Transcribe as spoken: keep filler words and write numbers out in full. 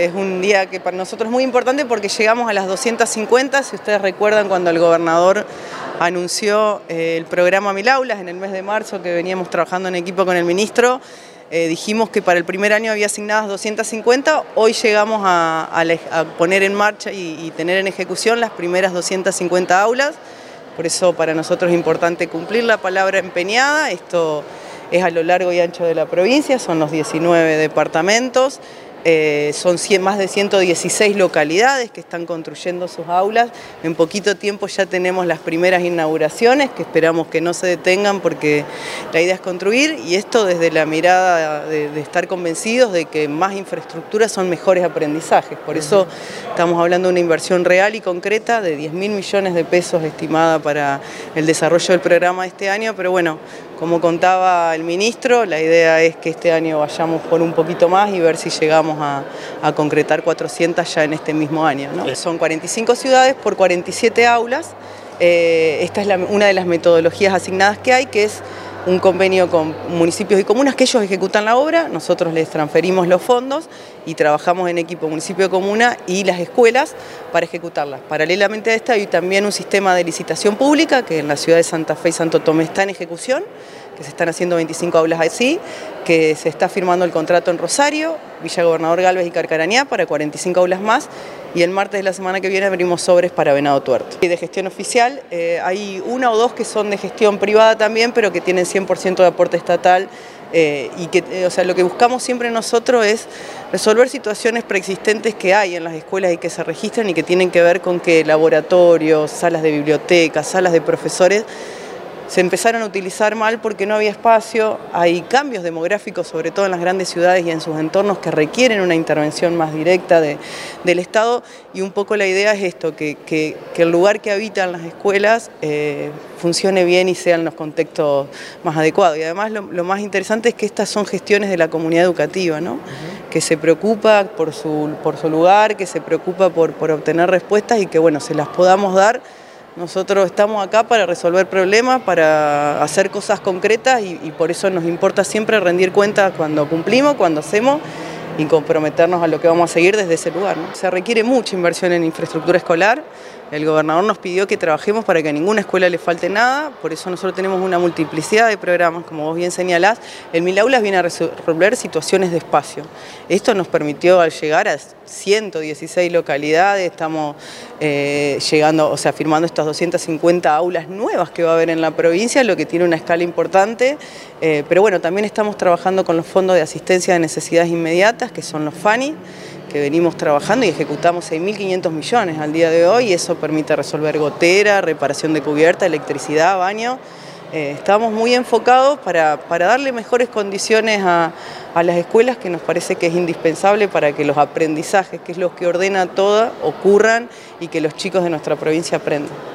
eh, es un día que para nosotros es muy importante porque llegamos a las doscientas cincuenta, si ustedes recuerdan cuando el gobernador anunció eh, el programa Mil Aulas en el mes de marzo, que veníamos trabajando en equipo con el ministro, eh, dijimos que para el primer año había asignadas doscientas cincuenta, hoy llegamos a, a, a poner en marcha y, y tener en ejecución las primeras doscientas cincuenta aulas, por eso para nosotros es importante cumplir la palabra empeñada. Esto es a lo largo y ancho de la provincia, son los diecinueve departamentos, eh, son cien, más de ciento dieciséis localidades que están construyendo sus aulas. En poquito tiempo ya tenemos las primeras inauguraciones, que esperamos que no se detengan porque la idea es construir, y esto desde la mirada de, de estar convencidos de que más infraestructuras son mejores aprendizajes. Por eso estamos hablando de una inversión real y concreta de diez mil millones de pesos estimada para el desarrollo del programa de este año, pero bueno, como contaba el ministro, la idea es que este año vayamos por un poquito más y ver si llegamos a, a concretar cuatrocientas ya en este mismo año, ¿no? Son cuarenta y cinco ciudades por cuarenta y siete aulas. Eh, esta es la, una de las metodologías asignadas que hay, que es un convenio con municipios y comunas que ellos ejecutan la obra, nosotros les transferimos los fondos y trabajamos en equipo municipio, comuna y las escuelas para ejecutarlas. Paralelamente a esto hay también un sistema de licitación pública que en la ciudad de Santa Fe y Santo Tomé está en ejecución, que se están haciendo veinticinco aulas así, que se está firmando el contrato en Rosario, Villa Gobernador Galvez y Carcarañá para cuarenta y cinco aulas más, y el martes de la semana que viene abrimos sobres para Venado Tuerto. Y de gestión oficial eh, hay una o dos que son de gestión privada también, pero que tienen cien por ciento de aporte estatal, eh, y que, eh, o sea, lo que buscamos siempre nosotros es resolver situaciones preexistentes que hay en las escuelas y que se registran y que tienen que ver con que laboratorios, salas de bibliotecas, salas de profesores se empezaron a utilizar mal porque no había espacio. Hay cambios demográficos, sobre todo en las grandes ciudades y en sus entornos, que requieren una intervención más directa de, del Estado, y un poco la idea es esto, que, que, que el lugar que habitan las escuelas eh, funcione bien y sea en los contextos más adecuados. Y además lo, lo más interesante es que estas son gestiones de la comunidad educativa, ¿no? Uh-huh. Que se preocupa por su, por su lugar, que se preocupa por, por obtener respuestas y que bueno, se las podamos dar. Nosotros estamos acá para resolver problemas, para hacer cosas concretas y, y por eso nos importa siempre rendir cuentas cuando cumplimos, cuando hacemos y comprometernos a lo que vamos a seguir desde ese lugar, ¿no? Se requiere mucha inversión en infraestructura escolar. El gobernador nos pidió que trabajemos para que a ninguna escuela le falte nada, por eso nosotros tenemos una multiplicidad de programas, como vos bien señalás. El Mil Aulas viene a resolver situaciones de espacio. Esto nos permitió al llegar a ciento dieciséis localidades, estamos eh, llegando, o sea, firmando estas doscientas cincuenta aulas nuevas que va a haber en la provincia, lo que tiene una escala importante, eh, pero bueno, también estamos trabajando con los fondos de asistencia de necesidades inmediatas, que son los FANI, que venimos trabajando y ejecutamos seis mil quinientos millones al día de hoy, y eso permite resolver gotera, reparación de cubierta, electricidad, baño. Eh, estamos muy enfocados para, para darle mejores condiciones a, a las escuelas, que nos parece que es indispensable para que los aprendizajes, que es lo que ordena todo, ocurran y que los chicos de nuestra provincia aprendan.